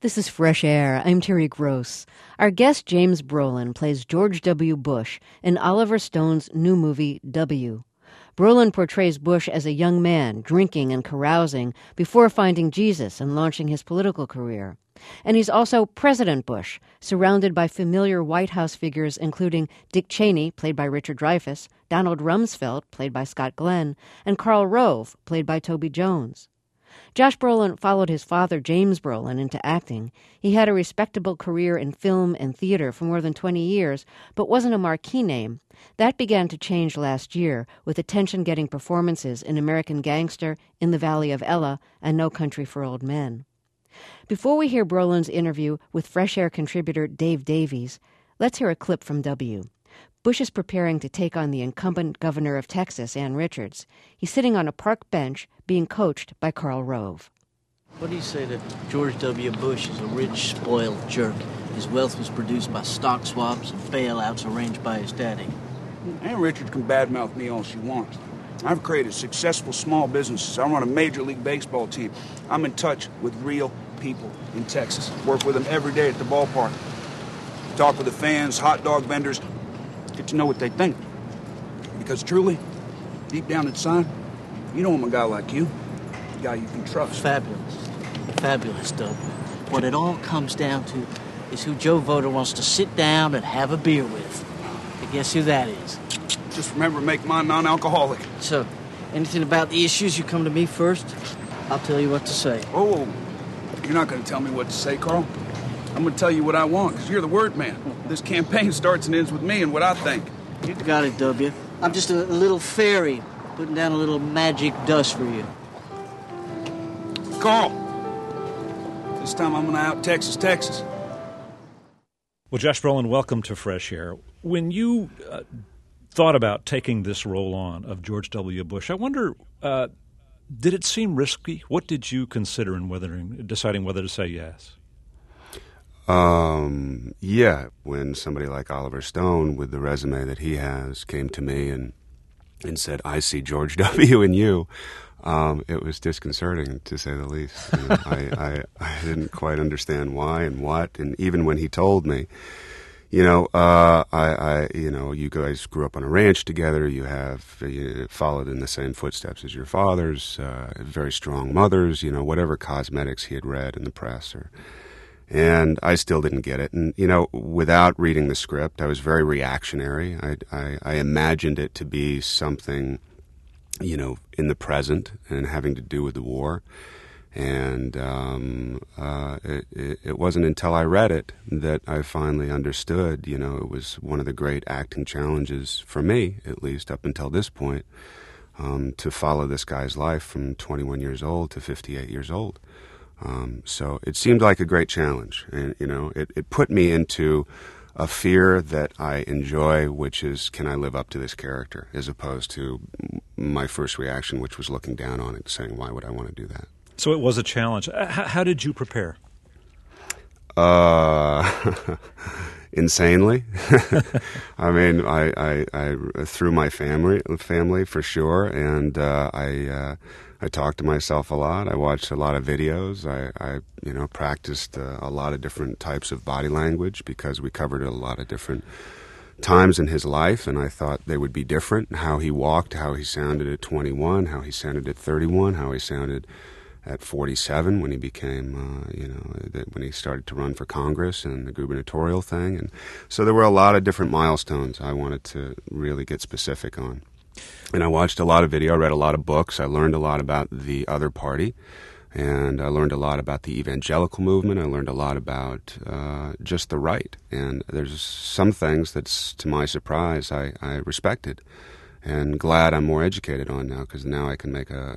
This is Fresh Air. I'm Terry Gross. Our guest, James Brolin, plays George W. Bush in Oliver Stone's new movie, W. Brolin portrays Bush as a young man, drinking and carousing before finding Jesus and launching his political career. And he's also President Bush, surrounded by familiar White House figures including Dick Cheney, played by Richard Dreyfuss, Donald Rumsfeld, played by Scott Glenn, and Karl Rove, played by Toby Jones. Josh Brolin followed his father, James Brolin, into acting. He had a respectable career in film and theater for more than 20 years, but wasn't a marquee name. That began to change last year, with attention-getting performances in American Gangster, In the Valley of Ella, and No Country for Old Men. Before we hear Brolin's interview with Fresh Air contributor Dave Davies, let's hear a clip from W. Bush is preparing to take on the incumbent governor of Texas, Ann Richards. He's sitting on a park bench being coached by Karl Rove. What do you say that George W. Bush is a rich, spoiled jerk? His wealth was produced by stock swaps and bailouts arranged by his daddy. Ann Richards can badmouth me all she wants. I've created successful small businesses. I run a Major League Baseball team. I'm in touch with real people in Texas. Work with them every day at the ballpark. Talk with the fans, hot dog vendors. Get to know what they think. Because truly, deep down inside, you know I'm a guy like you. A guy you can trust. Fabulous. Fabulous, Doug. What it all comes down to is who Joe Voter wants to sit down and have a beer with. And guess who that is? Just remember to make mine non-alcoholic. So, anything about the issues, you come to me first. I'll tell you what to say. Oh, you're not going to tell me what to say, Carl. I'm going to tell you what I want, because you're the word man. This campaign starts and ends with me and what I think. You got it, W. I'm just a little fairy, putting down a little magic dust for you. Carl, this time I'm going to out Texas. Well, Josh Brolin, welcome to Fresh Air. When you thought about taking this role on of George W. Bush, I wonder, did it seem risky? What did you consider in deciding whether to say yes? Yeah, when somebody like Oliver Stone, with the resume that he has, came to me and said, "I see George W. in you," it was disconcerting, to say the least. You know, I didn't quite understand why and what, and even when he told me, you know, you guys grew up on a ranch together. You followed in the same footsteps as your fathers. Very strong mothers. You know, whatever cosmetics he had read in the press, and I still didn't get it. And you know, without reading the script, I was very reactionary. I imagined it to be something, you know, in the present and having to do with the war. And it wasn't until I read it that I finally understood, you know, it was one of the great acting challenges for me, at least up until this point, to follow this guy's life from 21 years old to 58 years old. So it seemed like a great challenge. And, you know, it put me into a fear that I enjoy, which is, can I live up to this character, as opposed to my first reaction, which was looking down on it, saying, why would I want to do that? So it was a challenge. How did you prepare? Insanely. I mean, I through my family for sure, and I talked to myself a lot. I watched a lot of videos. I practiced a lot of different types of body language, because we covered a lot of different times in his life, and I thought they would be different. How he walked, how he sounded at 21, how he sounded at 31, how he sounded at 47 when he became, when he started to run for Congress and the gubernatorial thing. And so there were a lot of different milestones I wanted to really get specific on. And I watched a lot of video, I read a lot of books, I learned a lot about the other party, and I learned a lot about the evangelical movement, I learned a lot about just the right. And there's some things that, to my surprise, I respected, and glad I'm more educated on now, because now I can make a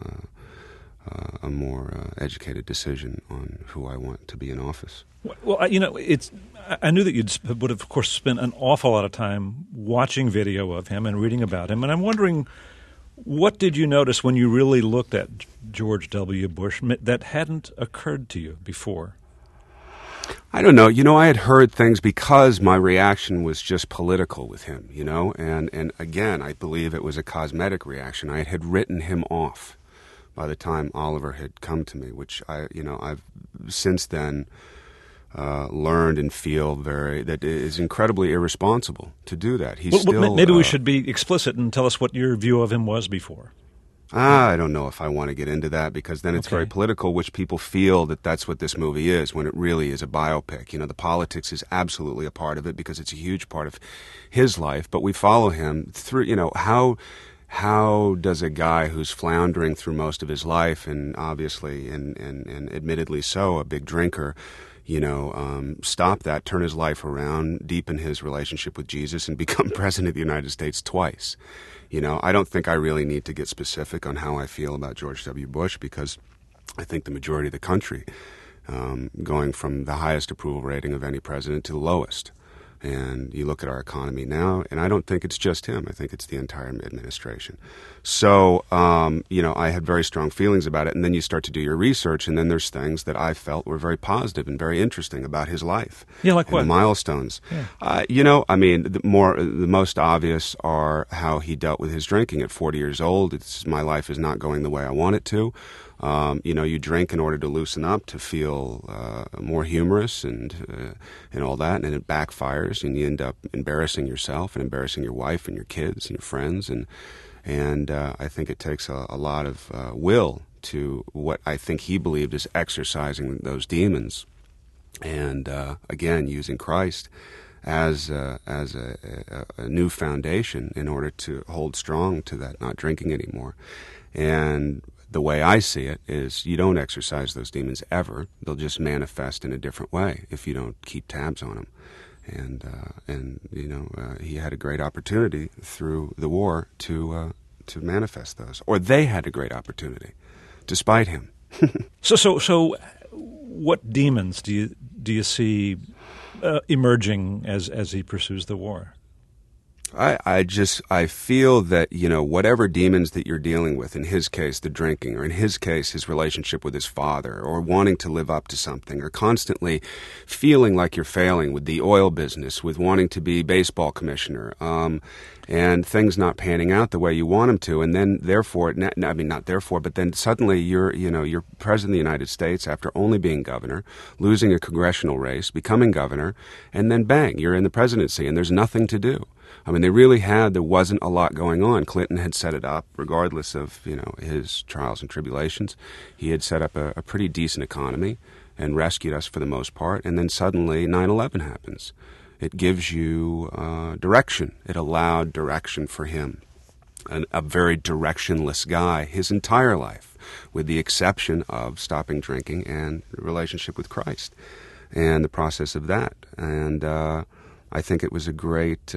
more educated decision on who I want to be in office. Well, I knew that you would have, of course, spent an awful lot of time watching video of him and reading about him, and I'm wondering, what did you notice when you really looked at George W. Bush that hadn't occurred to you before? I don't know. You know, I had heard things because my reaction was just political with him, you know, and again, I believe it was a cosmetic reaction. I had written him off by the time Oliver had come to me, which I've since then learned and feel that it is incredibly irresponsible to do that. He's still. Maybe we should be explicit and tell us what your view of him was before. I don't know if I want to get into that, because then it's very political, which people feel that that's what this movie is, when it really is a biopic. The politics is absolutely a part of it because it's a huge part of his life, but we follow him through, how does a guy who's floundering through most of his life, and obviously and admittedly so, a big drinker, stop that, turn his life around, deepen his relationship with Jesus, and become president of the United States twice? I don't think I really need to get specific on how I feel about George W. Bush, because I think the majority of the country, going from the highest approval rating of any president to the lowest. And you look at our economy now, and I don't think it's just him. I think it's the entire administration. So, I had very strong feelings about it. And then you start to do your research, and then there's things that I felt were very positive and very interesting about his life. Yeah, like what? The milestones. Yeah. The most obvious are how he dealt with his drinking at 40 years old. My life is not going the way I want it to. You drink in order to loosen up, to feel more humorous and all that, and it backfires, and you end up embarrassing yourself and embarrassing your wife and your kids and your friends, and I think it takes a lot of will to what I think he believed is exercising those demons, and again using Christ as a new foundation in order to hold strong to that, not drinking anymore. And the way I see it is, you don't exercise those demons ever. They'll just manifest in a different way if you don't keep tabs on them. And he had a great opportunity through the war to manifest those, or they had a great opportunity, despite him. So, what demons do you see emerging as he pursues the war? I feel that, whatever demons that you're dealing with, in his case, the drinking, or in his case, his relationship with his father, or wanting to live up to something, or constantly feeling like you're failing with the oil business, with wanting to be baseball commissioner, and things not panning out the way you want them to, and then but then suddenly you're president of the United States after only being governor, losing a congressional race, becoming governor, and then bang, you're in the presidency, and there's nothing to do. There wasn't a lot going on. Clinton had set it up, regardless of, his trials and tribulations. He had set up a pretty decent economy and rescued us for the most part. And then suddenly 9/11 happens. It gives you direction. It allowed direction for him. A very directionless guy his entire life, with the exception of stopping drinking and relationship with Christ and the process of that. And I think it was a great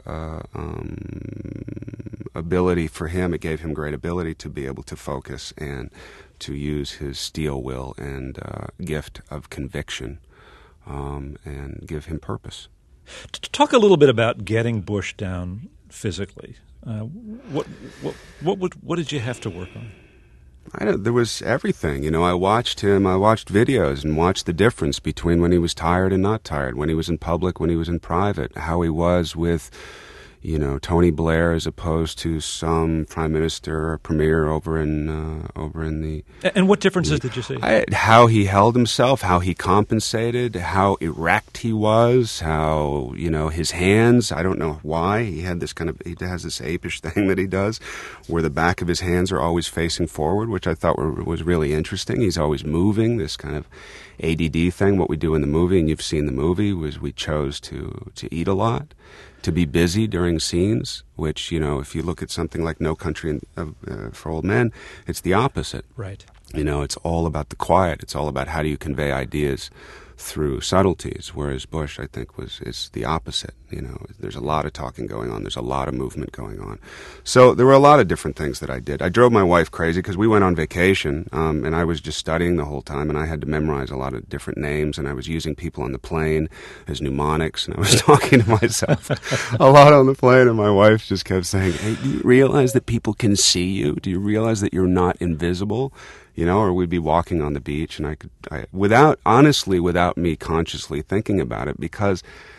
ability for him. It gave him great ability to be able to focus and to use his steel will and gift of conviction and give him purpose. Talk a little bit about getting Bush down physically. What did you have to work on? There was everything. I watched videos and watched the difference between when he was tired and not tired, when he was in public, when he was in private, how he was with, Tony Blair as opposed to some prime minister or premier over in the. And what differences did you see? How he held himself, how he compensated, how erect he was, how his hands. I don't know why he has this apish thing that he does, where the back of his hands are always facing forward, which I thought was really interesting. He's always moving. This kind of ADD thing. What we do in the movie, and you've seen the movie, was we chose to eat a lot, to be busy during scenes, which, if you look at something like No Country for Old Men, it's the opposite. Right. It's all about the quiet. It's all about how do you convey ideas through subtleties, whereas Bush, I think, is the opposite. There's a lot of talking going on. There's a lot of movement going on. So there were a lot of different things that I did. I drove my wife crazy because we went on vacation, and I was just studying the whole time, and I had to memorize a lot of different names, and I was using people on the plane as mnemonics, and I was talking to myself a lot on the plane, and my wife just kept saying, "Hey, do you realize that people can see you? Do you realize that you're not invisible?" Or we'd be walking on the beach, and without me consciously thinking about it, because,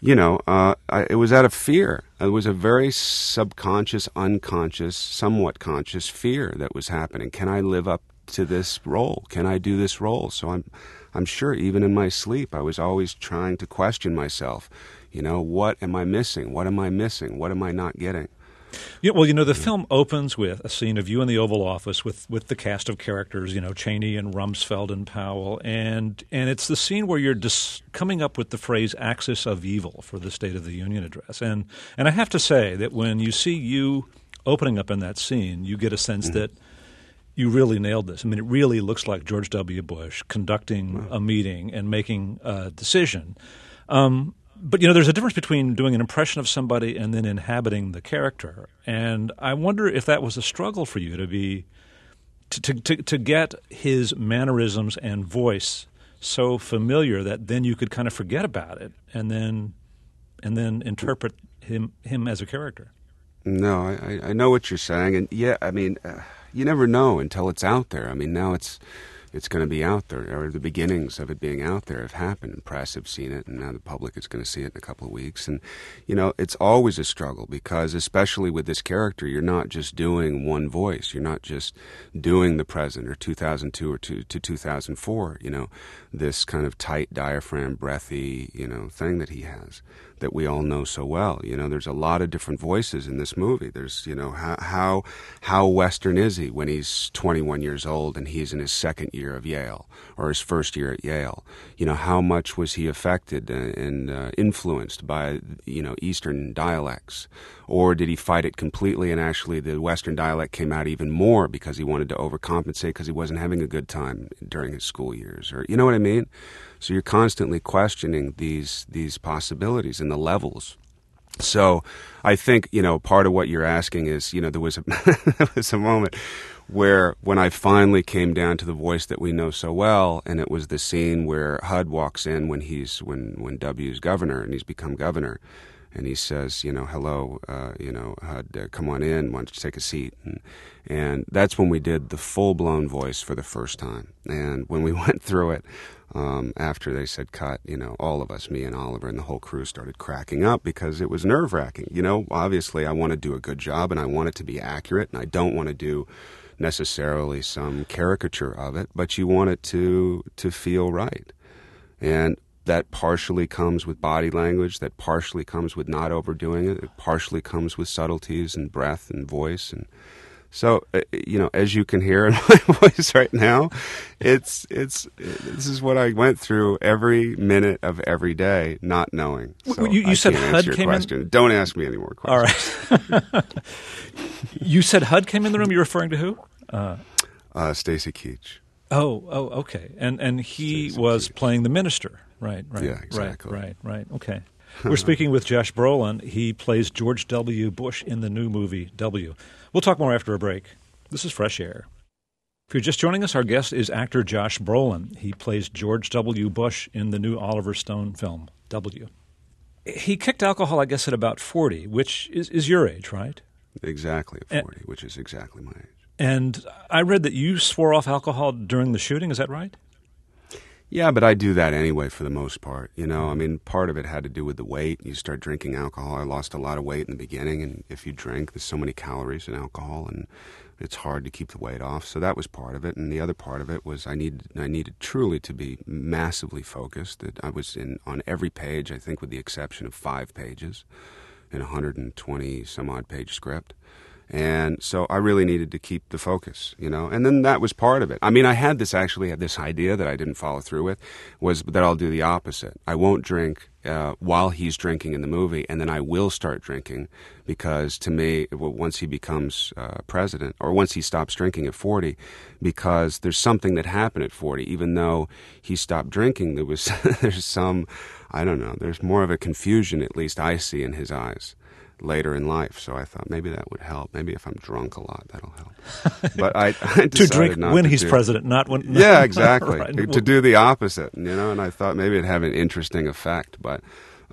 it was out of fear. It was a very subconscious, unconscious, somewhat conscious fear that was happening. Can I live up to this role? Can I do this role? So I'm sure even in my sleep, I was always trying to question myself. What am I missing? What am I missing? What am I not getting? Yeah, well, the film opens with a scene of you in the Oval Office with the cast of characters, Cheney and Rumsfeld and Powell, and it's the scene where you're coming up with the phrase "axis of evil" for the State of the Union address, and I have to say that when you see you opening up in that scene, you get a sense that you really nailed this. I mean, it really looks like George W. Bush conducting a meeting and making a decision. But, there's a difference between doing an impression of somebody and then inhabiting the character. And I wonder if that was a struggle for you to get his mannerisms and voice so familiar that then you could kind of forget about it and then interpret him as a character. No, I know what you're saying. And, yeah, I mean, you never know until it's out there. I mean, now it's going to be out there, or the beginnings of it being out there have happened. Press have seen it, and now the public is going to see it in a couple of weeks. And, it's always a struggle because, especially with this character, you're not just doing one voice. You're not just doing the president or 2002 or to 2004, this kind of tight diaphragm, breathy, thing that he has that we all know so well. There's a lot of different voices in this movie. There's, how Western is he when he's 21 years old and he's in his second year of Yale or his first year at Yale? How much was he affected and influenced by, Eastern dialects? Or did he fight it completely and actually the Western dialect came out even more because he wanted to overcompensate because he wasn't having a good time during his school years? Or, you know what I mean? So you're constantly questioning these possibilities and the levels. So I think, part of what you're asking is, there was a moment where when I finally came down to the voice that we know so well, and it was the scene where HUD walks in when W's governor and he's become governor, and he says, hello, HUD, come on in, why don't you take a seat? And that's when we did the full-blown voice for the first time. And when we went through it, after they said cut, all of us, me and Oliver and the whole crew started cracking up because it was nerve-wracking. Obviously I want to do a good job and I want it to be accurate and I don't want to do necessarily some caricature of it, but you want it to feel right. And that partially comes with body language, that partially comes with not overdoing it, it partially comes with subtleties and breath and voice. And so, as you can hear in my voice right now, this is what I went through every minute of every day, not knowing. So you said HUD came in? Don't ask me any more questions. All right. You said HUD came in the room. You're referring to who? Stacy Keach. Oh, okay. And he Stacey was Keach. Playing the minister. Right. Yeah, exactly. Right. Okay. We're speaking with Josh Brolin. He plays George W. Bush in the new movie W. We'll talk more after a break. This is Fresh Air. If you're just joining us, our guest is actor Josh Brolin. He plays George W. Bush in the new Oliver Stone film, W. He kicked alcohol, I guess, at about 40, which is your age, right? Exactly, at 40, which is exactly my age. And I read that you swore off alcohol during the shooting. Is that right? Yeah, but I do that anyway for the most part. Part of it had to do with the weight. You start drinking alcohol. I lost a lot of weight in the beginning, and if you drink, there's so many calories in alcohol, and it's hard to keep the weight off. So that was part of it, and the other part of it was I needed truly to be massively focused. That I was on every page, I think with the exception of 5 pages in a 120 some odd page script. And so I really needed to keep the focus, and then that was part of it. I mean, I had this idea that I didn't follow through with, was that I'll do the opposite. I won't drink while he's drinking in the movie, and then I will start drinking because to me, once he becomes president, or once he stops drinking at 40, because there's something that happened at 40, even though he stopped drinking, there's some, I don't know, there's more of a confusion, at least I see in his eyes later in life. So I thought maybe that would help. Maybe if I'm drunk a lot, that'll help. But I decided to drink not when to he's president, not when. Yeah, exactly. Right. To do the opposite, and I thought maybe it'd have an interesting effect. But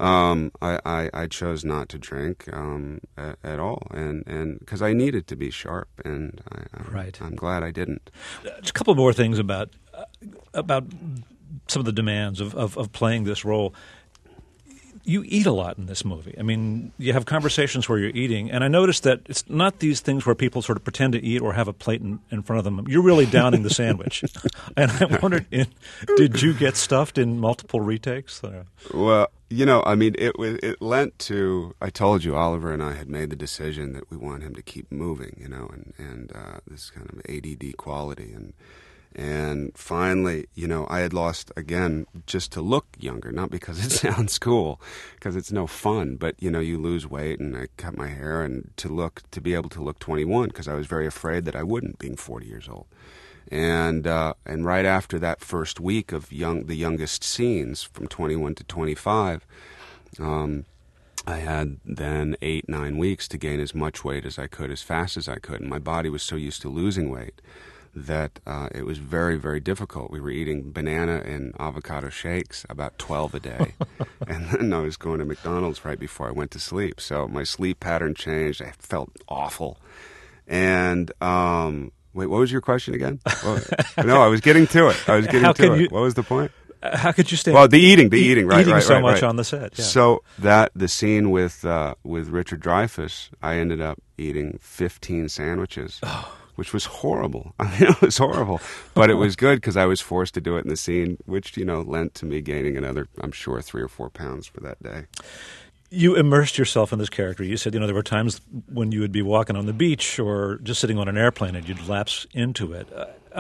I chose not to drink at all, and because I needed to be sharp, and I'm glad I didn't. Just a couple more things about some of the demands of playing this role. You eat a lot in this movie. I mean, you have conversations where you're eating, and I noticed that it's not these things where people sort of pretend to eat or have a plate in front of them. You're really downing the sandwich. And I wondered, did you get stuffed in multiple retakes? Well, I mean, it lent to, I told you, Oliver and I had made the decision that we want him to keep moving, and this kind of ADD quality. And finally, I had lost, again, just to look younger, not because it sounds cool, because it's no fun, but, you lose weight, and I cut my hair, and to be able to look 21, because I was very afraid that I wouldn't, being 40 years old. And right after that first week of the youngest scenes, from 21 to 25, I had then 8-9 weeks to gain as much weight as I could, as fast as I could, and my body was so used to losing weight that it was very, very difficult. We were eating banana and avocado shakes, about 12 a day. And then I was going to McDonald's right before I went to sleep. So my sleep pattern changed. I felt awful. And wait, what was your question again? No, I was getting to it. What was the point? How could you stay? Well, the eating, right? Eating so much right. on the set. Yeah. So the scene with Richard Dreyfuss, I ended up eating 15 sandwiches. Which was horrible. I mean, it was horrible. But it was good because I was forced to do it in the scene, which, lent to me gaining another, I'm sure, 3 or 4 pounds for that day. You immersed yourself in this character. You said, there were times when you would be walking on the beach or just sitting on an airplane and you'd lapse into it.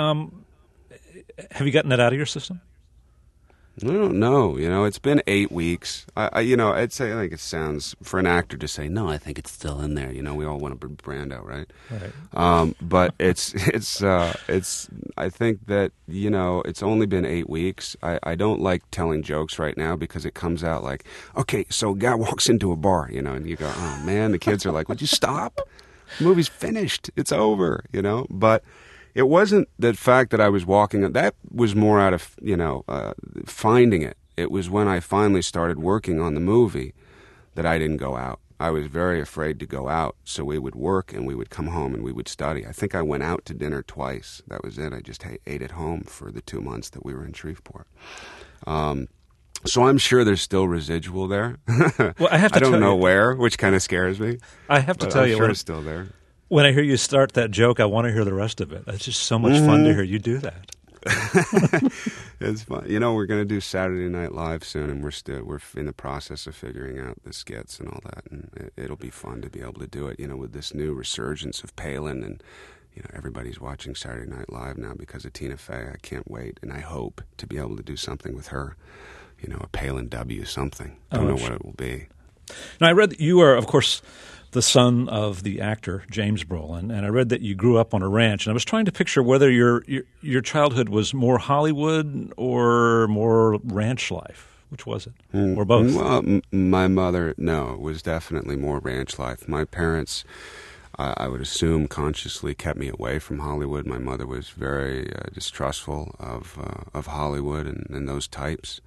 Have you gotten that out of your system? I don't know. It's been 8 weeks. I'd say, I think it sounds, for an actor to say, no, I think it's still in there. We all want to be Brando, right? Right. But it's. I think that it's only been 8 weeks. I don't like telling jokes right now because it comes out like, okay, so a guy walks into a bar, and you go, oh man, the kids are like, would you stop? The movie's finished. It's over, But it wasn't the fact that I was walking. That was more out of, finding it. It was when I finally started working on the movie that I didn't go out. I was very afraid to go out, so we would work and we would come home and we would study. I think I went out to dinner twice. That was it. I just ate at home for the 2 months that we were in Shreveport. So I'm sure there's still residual there. Well, I don't know where, which kind of scares me. I have to tell you, sure it's still there. When I hear you start that joke, I want to hear the rest of it. It's just so much fun to hear you do that. It's fun. We're going to do Saturday Night Live soon, and we're in the process of figuring out the skits and all that. And it'll be fun to be able to do it. With this new resurgence of Palin, and everybody's watching Saturday Night Live now because of Tina Fey. I can't wait, and I hope to be able to do something with her. A Palin W something. Don't know what it will be. Now, I read that you are, of course, the son of the actor James Brolin, and I read that you grew up on a ranch. And I was trying to picture whether your childhood was more Hollywood or more ranch life. Which was it? Or both? Well, my mother, no, it was definitely more ranch life. My parents, I would assume, consciously kept me away from Hollywood. My mother was very distrustful of Hollywood and those types.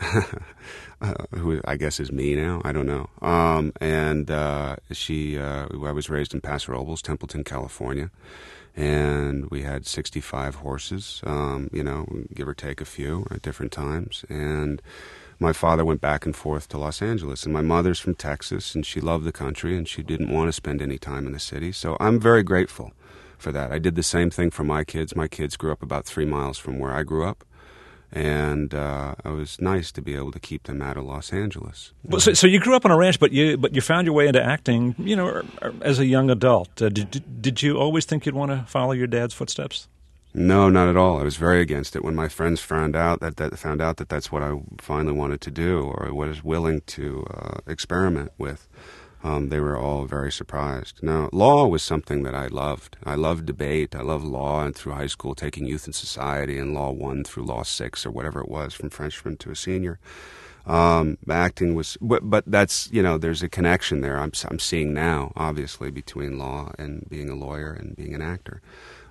Who I guess is me now. I don't know. I was raised in Paso Robles, Templeton, California, and we had 65 horses, give or take a few at different times. And my father went back and forth to Los Angeles, and my mother's from Texas, and she loved the country, and she didn't want to spend any time in the city. So I'm very grateful for that. I did the same thing for my kids. My kids grew up about 3 miles from where I grew up. And it was nice to be able to keep them out of Los Angeles. Well, so you grew up on a ranch, but you found your way into acting, as a young adult. Did you always think you'd want to follow your dad's footsteps? No, not at all. I was very against it. When my friends found out that that's what I finally wanted to do, or was willing to experiment with, they were all very surprised. Now, law was something that I loved. I loved debate. I loved law, and through high school, taking Youth and Society and Law 1 through Law 6 or whatever it was, from freshman to a senior. Acting was, but that's, there's a connection there I'm seeing now, obviously, between law and being a lawyer and being an actor.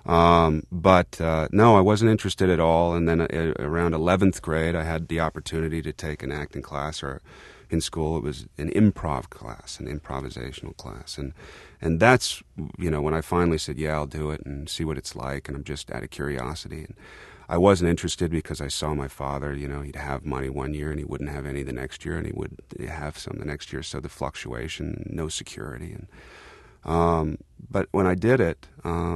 No, I wasn't interested at all. And then around 11th grade, I had the opportunity to take an acting class, or in school it was an improv class, an improvisational class. And that's, when I finally said, yeah, I'll do it and see what it's like, and I'm just out of curiosity. I wasn't interested because I saw my father, he'd have money one year and he wouldn't have any the next year, and he would have some the next year. So the fluctuation, no security. But when I did it,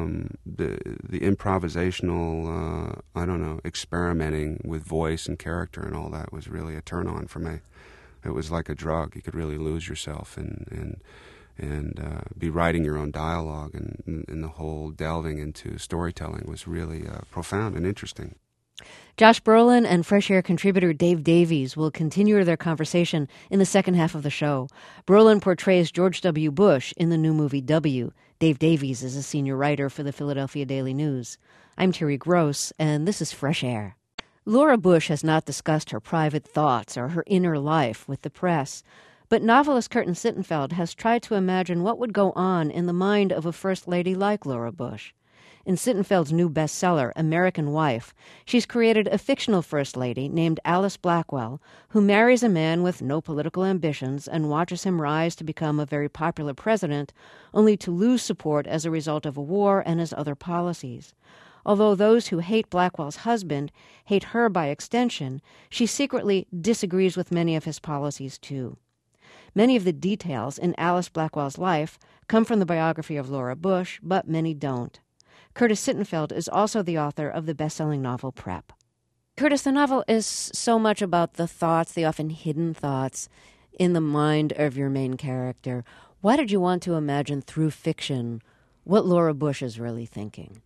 the improvisational, experimenting with voice and character and all that was really a turn on for me. It was like a drug. You could really lose yourself and be writing your own dialogue, and the whole delving into storytelling was really profound and interesting. Josh Brolin and Fresh Air contributor Dave Davies will continue their conversation in the second half of the show. Brolin portrays George W. Bush in the new movie W. Dave Davies is a senior writer for the Philadelphia Daily News. I'm Terry Gross, and this is Fresh Air. Laura Bush has not discussed her private thoughts or her inner life with the press, but novelist Curtin Sittenfeld has tried to imagine what would go on in the mind of a first lady like Laura Bush. In Sittenfeld's new bestseller, American Wife, she's created a fictional first lady named Alice Blackwell, who marries a man with no political ambitions and watches him rise to become a very popular president, only to lose support as a result of a war and his other policies. Although those who hate Blackwell's husband hate her by extension, she secretly disagrees with many of his policies, too. Many of the details in Alice Blackwell's life come from the biography of Laura Bush, but many don't. Curtis Sittenfeld is also the author of the best-selling novel Prep. Curtis, the novel is so much about the thoughts, the often hidden thoughts, in the mind of your main character. Why did you want to imagine through fiction what Laura Bush is really thinking?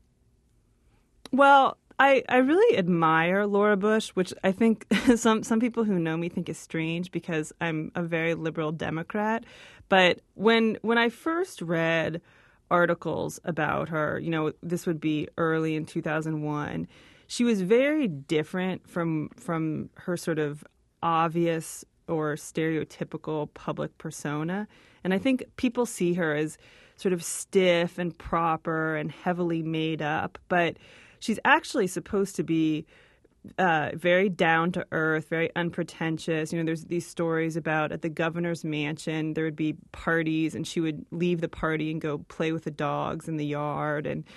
Well, I really admire Laura Bush, which I think some people who know me think is strange because I'm a very liberal Democrat. But when I first read articles about her, this would be early in 2001, she was very different from her sort of obvious or stereotypical public persona. And I think people see her as sort of stiff and proper and heavily made up, but she's actually supposed to be very down to earth, very unpretentious. There's these stories about at the governor's mansion, there would be parties and she would leave the party and go play with the dogs in the yard. And,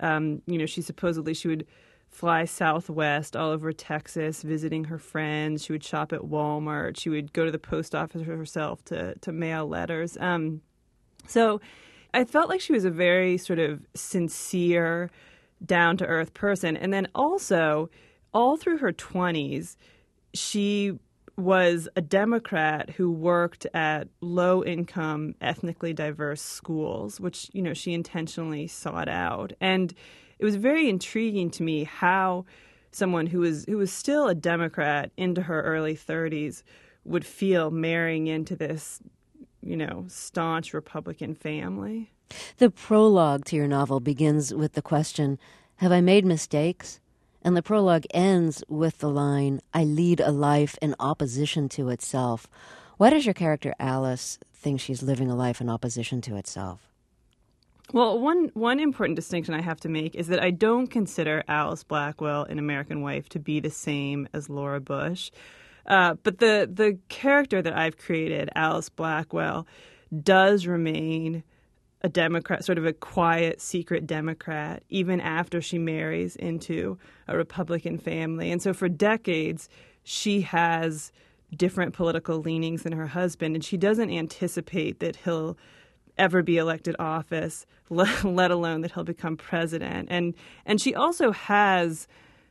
she would fly southwest all over Texas, visiting her friends. She would shop at Walmart. She would go to the post office herself to mail letters. So I felt like she was a very sort of sincere, down-to-earth person. And then also, all through her 20s, she was a Democrat who worked at low-income, ethnically diverse schools, which, she intentionally sought out. And it was very intriguing to me how someone who was still a Democrat into her early 30s would feel marrying into this, staunch Republican family. The prologue to your novel begins with the question, "Have I made mistakes?" And the prologue ends with the line, "I lead a life in opposition to itself." Why does your character Alice think she's living a life in opposition to itself? Well, one important distinction I have to make is that I don't consider Alice Blackwell in American Wife to be the same as Laura Bush. But the character that I've created, Alice Blackwell, does remain a Democrat, sort of a quiet, secret Democrat, even after she marries into a Republican family. And so for decades, she has different political leanings than her husband, and she doesn't anticipate that he'll ever be elected office, let alone that he'll become president. And she also has,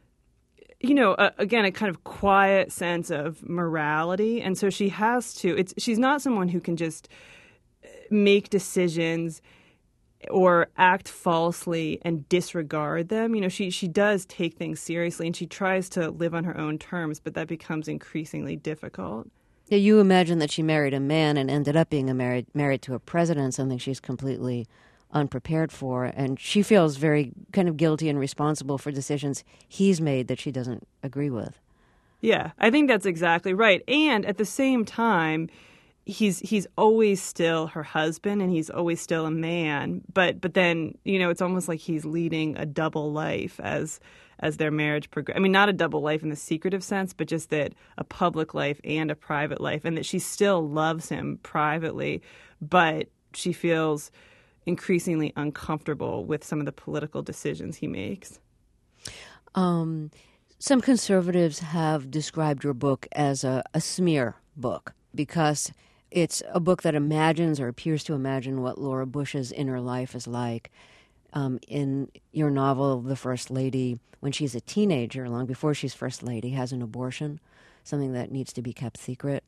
again, a kind of quiet sense of morality. And so she has to, she's not someone who can just make decisions or act falsely and disregard them. She does take things seriously and she tries to live on her own terms, but that becomes increasingly difficult. Yeah, you imagine that she married a man and ended up being married to a president, something she's completely unprepared for, and she feels very kind of guilty and responsible for decisions he's made that she doesn't agree with. Yeah, I think that's exactly right. And at the same time, he's always still her husband and he's always still a man, but then it's almost like he's leading a double life as their marriage progresses. I mean, not a double life in the secretive sense, but just that a public life and a private life, and that she still loves him privately, but she feels increasingly uncomfortable with some of the political decisions he makes. Some conservatives have described your book as a smear book because it's a book that imagines or appears to imagine what Laura Bush's inner life is like. In your novel, The First Lady, when she's a teenager, long before she's First Lady, has an abortion, something that needs to be kept secret.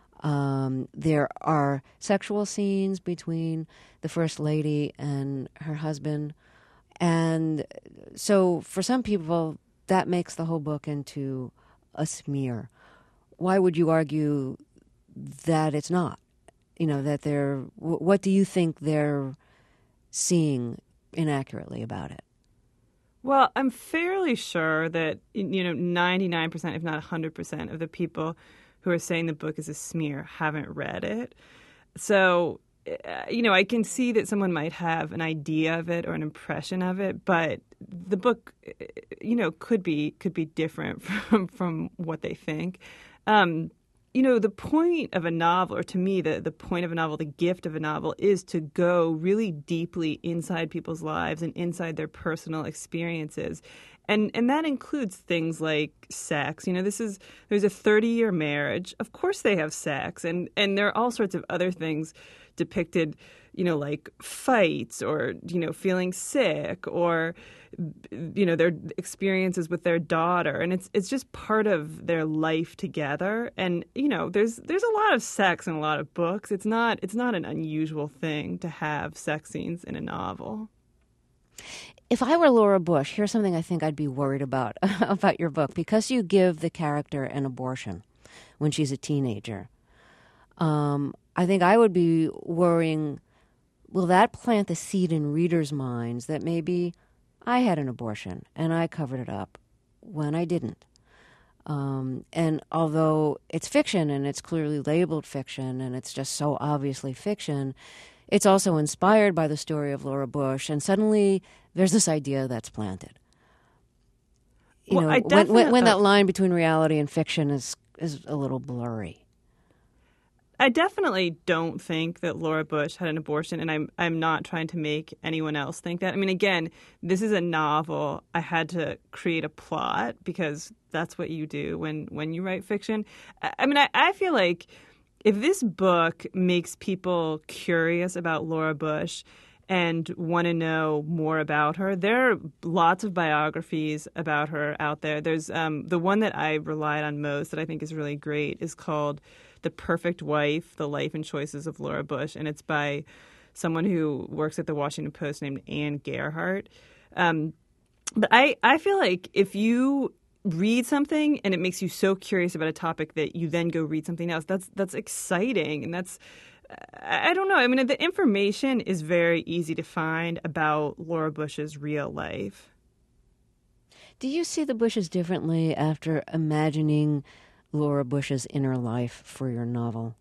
There are sexual scenes between the First Lady and her husband. And so for some people, that makes the whole book into a smear. Why would you argue that it's not? You know, that they're... What do you think they're seeing inaccurately about it? Well, I'm fairly sure that, 99%, if not 100% of the people who are saying the book is a smear haven't read it. So, I can see that someone might have an idea of it or an impression of it, but the book, could be different from what they think. The point of a novel, or to me, the point of a novel, the gift of a novel, is to go really deeply inside people's lives and inside their personal experiences. And that includes things like sex. There's a 30-year marriage. Of course they have sex. And there are all sorts of other things depicted, like fights or, feeling sick or, their experiences with their daughter. And it's just part of their life together. And, there's a lot of sex in a lot of books. It's not an unusual thing to have sex scenes in a novel. If I were Laura Bush, here's something I think I'd be worried about your book. Because you give the character an abortion when she's a teenager, I think I would be worrying, will that plant the seed in readers' minds that maybe I had an abortion and I covered it up when I didn't? And although it's fiction and it's clearly labeled fiction and it's just so obviously fiction, it's also inspired by the story of Laura Bush, and suddenly there's this idea that's planted. When that line between reality and fiction is a little blurry. I definitely don't think that Laura Bush had an abortion, and I'm not trying to make anyone else think that. I mean, again, this is a novel. I had to create a plot because that's what you do when you write fiction. I feel like if this book makes people curious about Laura Bush and want to know more about her, there are lots of biographies about her out there. There's the one that I relied on most that I think is really great is called The Perfect Wife, The Life and Choices of Laura Bush, and it's by someone who works at the Washington Post named Anne Gerhardt. But I feel like if you read something and it makes you so curious about a topic that you then go read something else, that's exciting, and that's I don't know. I mean, the information is very easy to find about Laura Bush's real life. Do you see the Bushes differently after imagining Laura Bush's inner life for your novel?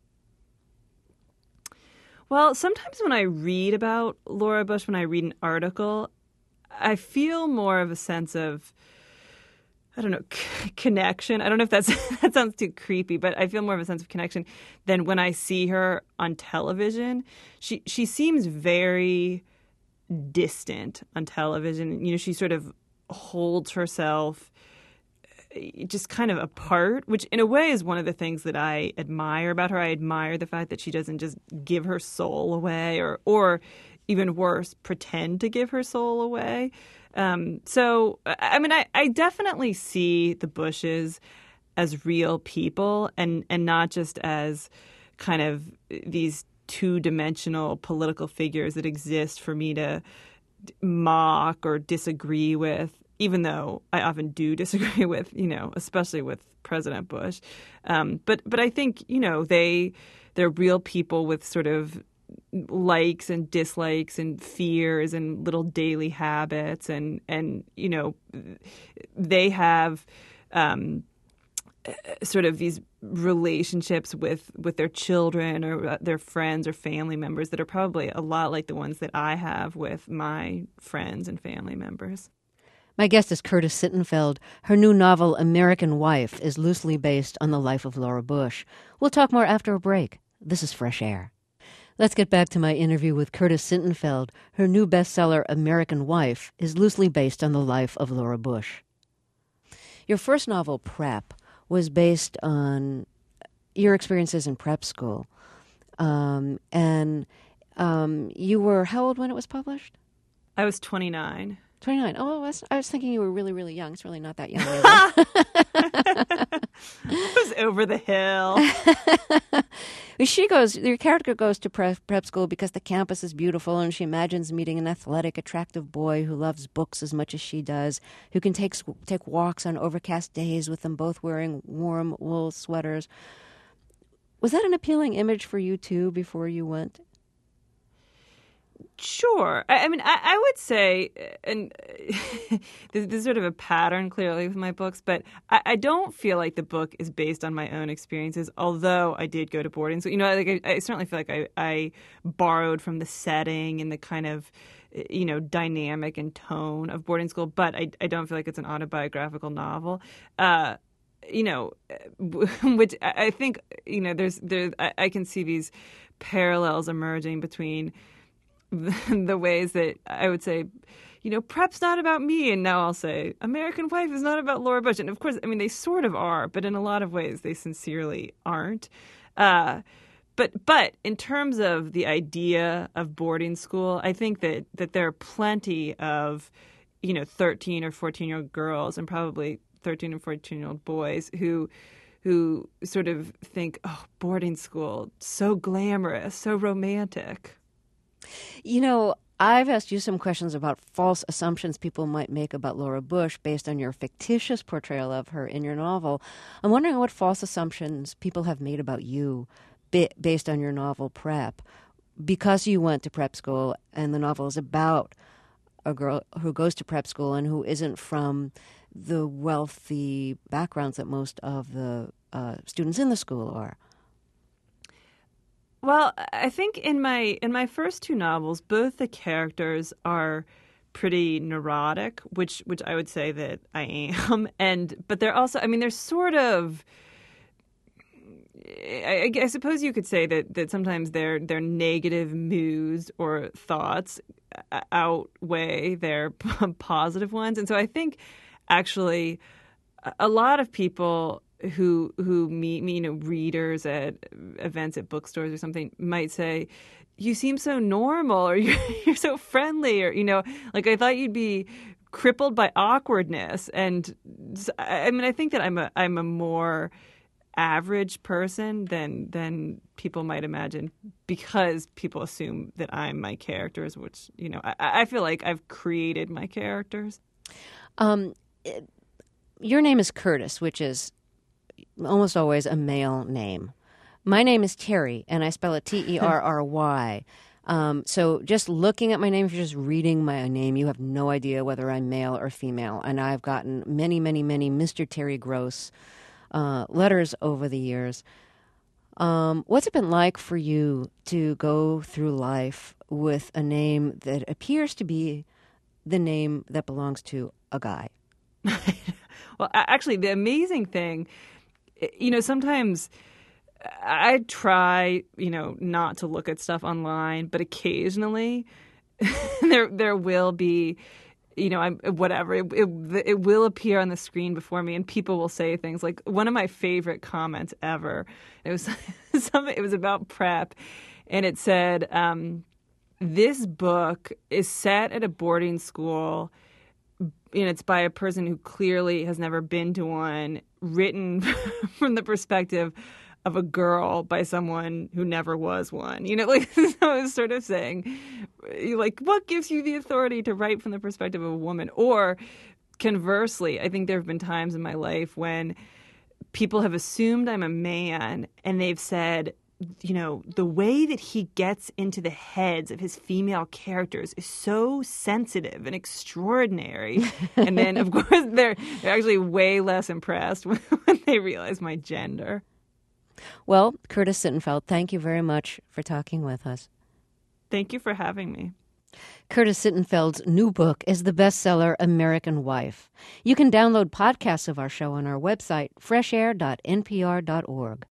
Well, sometimes when I read about Laura Bush, when I read an article, I feel more of a sense of, I don't know, connection. I don't know if that sounds too creepy, but I feel more of a sense of connection than when I see her on television. She seems very distant on television. She sort of holds herself just kind of apart, which in a way is one of the things that I admire about her. I admire the fact that she doesn't just give her soul away or even worse, pretend to give her soul away. So, I definitely see the Bushes as real people and not just as kind of these two-dimensional political figures that exist for me to mock or disagree with, even though I often do disagree with, especially with President Bush. But I think, they're real people with sort of likes and dislikes and fears and little daily habits and they have sort of these relationships with their children or their friends or family members that are probably a lot like the ones that I have with my friends and family members. My guest is Curtis Sittenfeld. Her new novel, American Wife, is loosely based on the life of Laura Bush. We'll talk more after a break. This is Fresh Air. Let's get back to my interview with Curtis Sittenfeld. Her new bestseller, American Wife, is loosely based on the life of Laura Bush. Your first novel, Prep, was based on your experiences in prep school. And you were how old when it was published? I was 29. 29. Oh, I was thinking you were really, really young. It's really not that young. Really. I was over the hill. Your character goes to prep school because the campus is beautiful, and she imagines meeting an athletic, attractive boy who loves books as much as she does, who can take walks on overcast days with them both wearing warm wool sweaters. Was that an appealing image for you, too, before you went? Sure. I mean, I would say, and there's sort of a pattern clearly with my books, but I don't feel like the book is based on my own experiences, although I did go to boarding school. I certainly feel like I borrowed from the setting and the kind of, dynamic and tone of boarding school, but I don't feel like it's an autobiographical novel. Which I think, I can see these parallels emerging between the ways that I would say, prep's not about me, and now I'll say American Wife is not about Laura Bush. And of course, I mean, they sort of are, but in a lot of ways they sincerely aren't. But in terms of the idea of boarding school, I think that there are plenty of, 13 or 14-year-old girls and probably 13 and 14-year-old boys who sort of think, oh, boarding school, so glamorous, so romantic. I've asked you some questions about false assumptions people might make about Laura Bush based on your fictitious portrayal of her in your novel. I'm wondering what false assumptions people have made about you based on your novel Prep, because you went to prep school and the novel is about a girl who goes to prep school and who isn't from the wealthy backgrounds that most of the students in the school are. Well, I think in my first two novels, both the characters are pretty neurotic, which I would say that I am, but they're also, I mean, they're sort of, I suppose you could say that sometimes their negative moods or thoughts outweigh their positive ones, and so I think actually a lot of people who meet me, readers at events at bookstores or something, might say, you seem so normal, or you're so friendly, or, like I thought you'd be crippled by awkwardness. And I mean, I think that I'm a more average person than people might imagine, because people assume that I'm my characters, which, I feel like I've created my characters. Your name is Curtis, which is almost always a male name. My name is Terry, and I spell it Terry. So just looking at my name, if you're just reading my name, you have no idea whether I'm male or female. And I've gotten many, many, many Mr. Terry Gross letters over the years. What's it been like for you to go through life with a name that appears to be the name that belongs to a guy? Well, actually, the amazing thing, sometimes I try, not to look at stuff online, but occasionally there will be, whatever, it will appear on the screen before me, and people will say things like, one of my favorite comments ever, it was it was about prep, and it said, this book is set at a boarding school, and it's by a person who clearly has never been to one, written from the perspective of a girl by someone who never was one. So I was sort of saying, like, what gives you the authority to write from the perspective of a woman? Or conversely, I think there have been times in my life when people have assumed I'm a man, and they've said, the way that he gets into the heads of his female characters is so sensitive and extraordinary. And then, of course, they're actually way less impressed when they realize my gender. Well, Curtis Sittenfeld, thank you very much for talking with us. Thank you for having me. Curtis Sittenfeld's new book is the bestseller American Wife. You can download podcasts of our show on our website, freshair.npr.org.